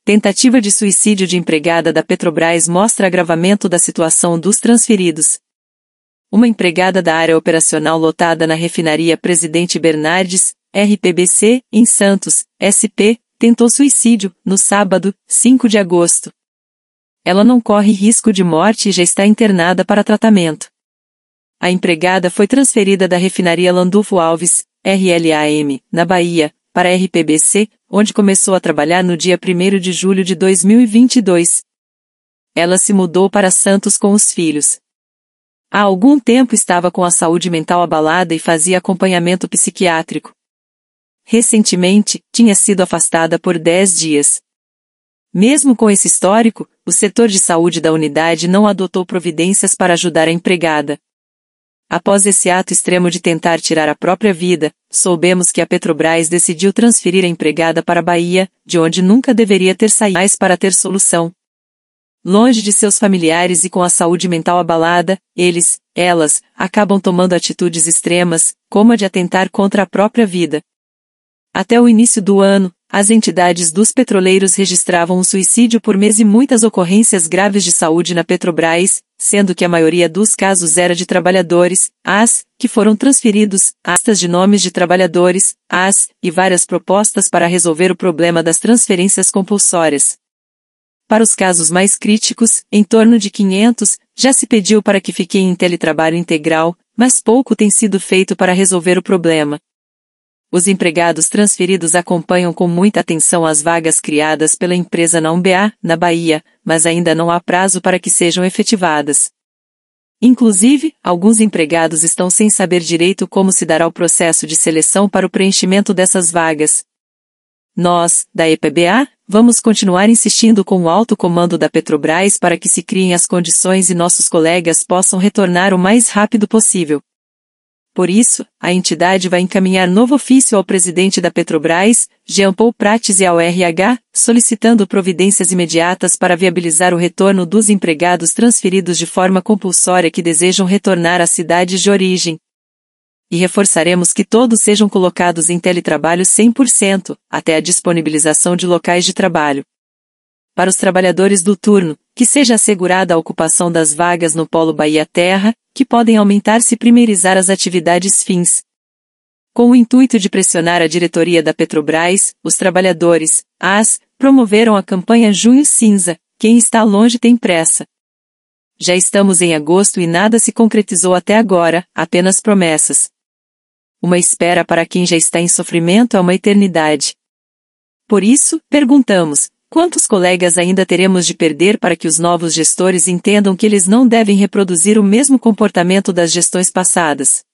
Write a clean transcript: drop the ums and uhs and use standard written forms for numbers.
Tentativa de suicídio de empregada da Petrobras mostra agravamento da situação dos transferidos. Uma empregada da área operacional lotada na refinaria Presidente Bernardes, RPBC, em Santos, SP, tentou suicídio, no sábado, 5 de agosto. Ela não corre risco de morte e já está internada para tratamento. A empregada foi transferida da refinaria Landulfo Alves, RLAM, na Bahia, para a RPBC, onde começou a trabalhar no dia 1º de julho de 2022. Ela se mudou para Santos com os filhos. Há algum tempo estava com a saúde mental abalada e fazia acompanhamento psiquiátrico. Recentemente, tinha sido afastada por 10 dias. Mesmo com esse histórico, o setor de saúde da unidade não adotou providências para ajudar a empregada. Após esse ato extremo de tentar tirar a própria vida, soubemos que a Petrobras decidiu transferir a empregada para a Bahia, de onde nunca deveria ter saído mais para ter solução. Longe de seus familiares e com a saúde mental abalada, elas, acabam tomando atitudes extremas, como a de atentar contra a própria vida. Até o início do ano, as entidades dos petroleiros registravam um suicídio por mês e muitas ocorrências graves de saúde na Petrobras, sendo que a maioria dos casos era de trabalhadores, que foram transferidos, astas de nomes de trabalhadores, e várias propostas para resolver o problema das transferências compulsórias. Para os casos mais críticos, em torno de 500, já se pediu para que fiquem em teletrabalho integral, mas pouco tem sido feito para resolver o problema. Os empregados transferidos acompanham com muita atenção as vagas criadas pela empresa na UMBA, na Bahia, mas ainda não há prazo para que sejam efetivadas. Inclusive, alguns empregados estão sem saber direito como se dará o processo de seleção para o preenchimento dessas vagas. Nós, da EPBA, vamos continuar insistindo com o alto comando da Petrobras para que se criem as condições e nossos colegas possam retornar o mais rápido possível. Por isso, a entidade vai encaminhar novo ofício ao presidente da Petrobras, Jean Paul Prates, e ao RH, solicitando providências imediatas para viabilizar o retorno dos empregados transferidos de forma compulsória que desejam retornar às cidades de origem. E reforçaremos que todos sejam colocados em teletrabalho 100%, até a disponibilização de locais de trabalho. Para os trabalhadores do turno, que seja assegurada a ocupação das vagas no Polo Bahia Terra, que podem aumentar se primeirizar as atividades fins. Com o intuito de pressionar a diretoria da Petrobras, os trabalhadores, promoveram a campanha Junho Cinza, quem está longe tem pressa. Já estamos em agosto e nada se concretizou até agora, apenas promessas. Uma espera para quem já está em sofrimento é uma eternidade. Por isso, perguntamos: quantos colegas ainda teremos de perder para que os novos gestores entendam que eles não devem reproduzir o mesmo comportamento das gestões passadas?